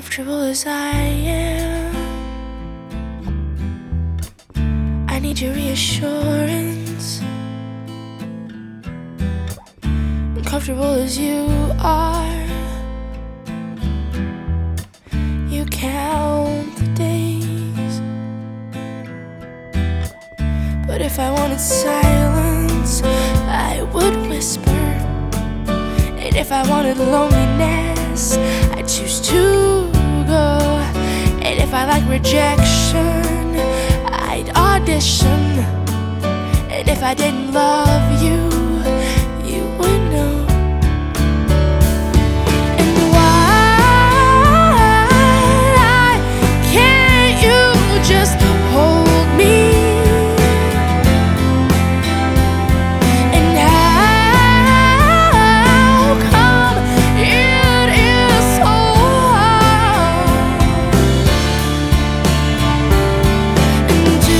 Comfortable as I am, I need your reassurance. Comfortable as you are, you count the days. But if I wanted silence, I would whisper. And if I wanted loneliness, I'd choose to go. And if I like rejection, I'd audition. And if I didn't love you, you would know. And why can't you just hold me? And how come it is so hard? And do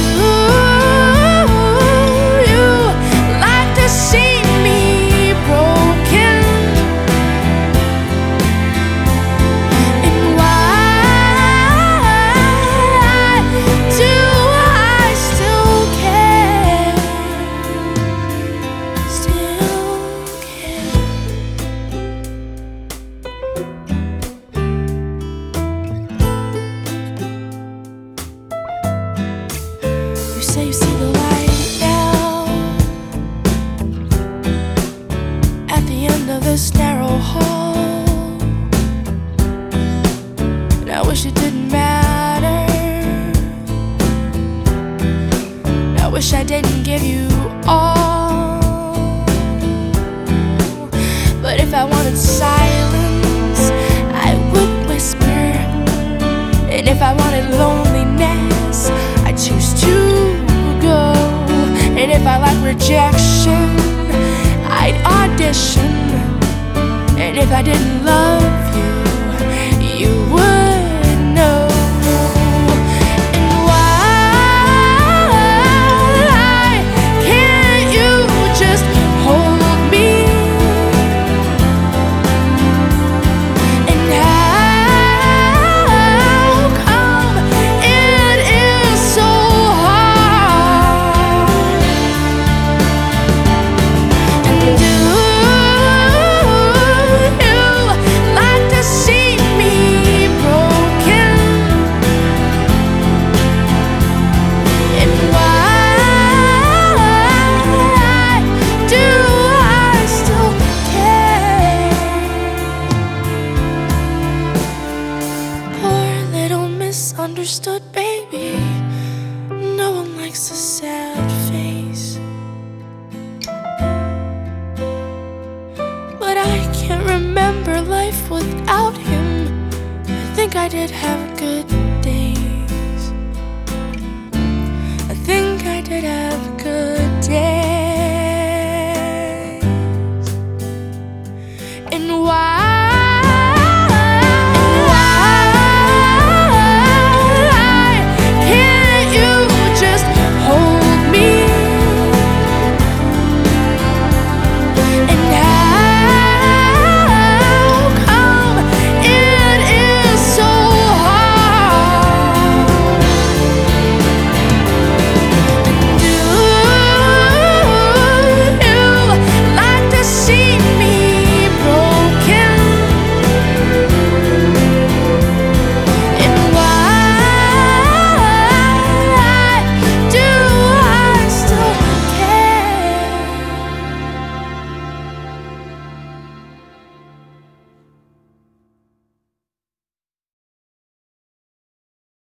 you like to see me broken? And why do I still care? Still care. You say you see the light now at the end of this narrow hall. And I wish it didn't matter. And I wish I didn't give you all. But if I wanted silence, I would whisper. And if I wanted loneliness, I'd choose to go. And if I like rejection, I'd audition. And if I didn't love you, you would know. And why can't you just hold me? And how come it is so hard? And do you like to see me broken? And why do I still care? Poor little misunderstood baby, no one likes a sad face. But I can't remember life without him. I think I did have good days. I think I did have